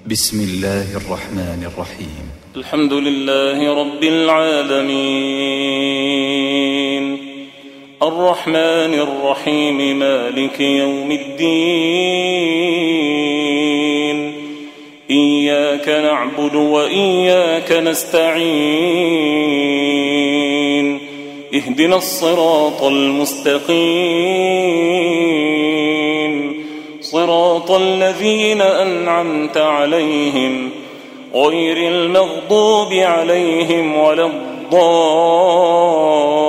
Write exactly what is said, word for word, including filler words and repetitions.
بسم الله الرحمن الرحيم. الحمد لله رب العالمين الرحمن الرحيم مالك يوم الدين إياك نعبد وإياك نستعين اهدنا الصراط المستقيم صراط الذين أنعمت عليهم غير المغضوب عليهم ولا الضالين